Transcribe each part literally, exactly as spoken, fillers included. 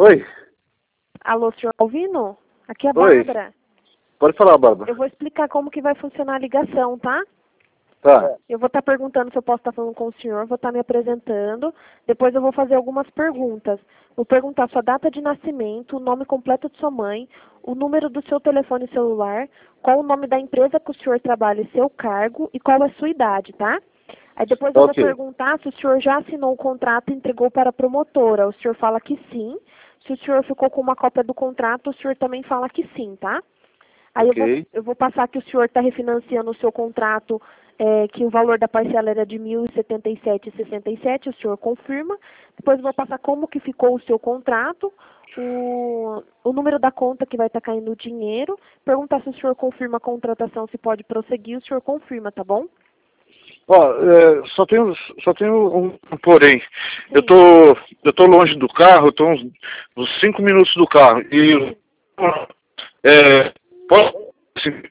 Oi. Alô, senhor Alvino? Aqui é a Oi. Bárbara. Pode falar, Bárbara. Eu vou explicar como que vai funcionar a ligação, tá? Tá. Eu vou estar perguntando se eu posso estar falando com o senhor, vou estar me apresentando, depois eu vou fazer algumas perguntas. Vou perguntar sua data de nascimento, o nome completo de sua mãe, o número do seu telefone celular, qual o nome da empresa que o senhor trabalha e seu cargo e qual é a sua idade, tá? Aí depois eu Ok. vou perguntar se o senhor já assinou o contrato e entregou para a promotora. O senhor fala que sim. Se o senhor ficou com uma cópia do contrato, o senhor também fala que sim, tá? Aí eu vou, Ok. eu vou passar que o senhor está refinanciando o seu contrato, é, que o valor da parcela era de mil e setenta e sete reais e sessenta e sete centavos, o senhor confirma. Depois eu vou passar como que ficou o seu contrato, o, o número da conta que vai estar caindo o dinheiro, perguntar se o senhor confirma a contratação, se pode prosseguir, o senhor confirma, tá bom? Ó, é, só tenho, só tenho um, um porém. Sim. Eu tô, eu tô longe do carro, eu tô uns, uns cinco minutos do carro. E, é, posso, assim,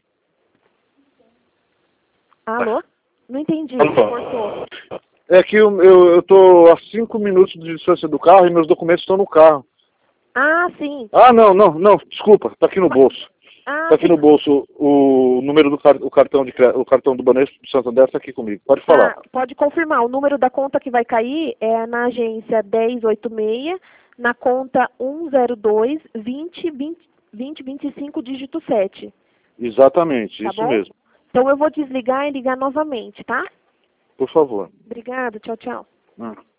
Alô? Não entendi, alô? cortou. É que eu, eu, eu tô a cinco minutos de distância do carro e meus documentos estão no carro. Ah, sim. Ah, não, não, não, desculpa, tá aqui no Ma- bolso. Ah, Tá aqui sim. no bolso o número do car- o cartão de cre- o cartão do Banespa do Santander tá aqui comigo. Pode falar. Tá, pode confirmar. O número da conta que vai cair é na agência dez oitenta e seis, na conta um zero dois, vinte, vinte, vinte, vinte e cinco, dígito sete. Exatamente, Tá isso bom? mesmo. Então eu vou desligar e ligar novamente, tá? Por favor. Obrigada, tchau, tchau. Ah.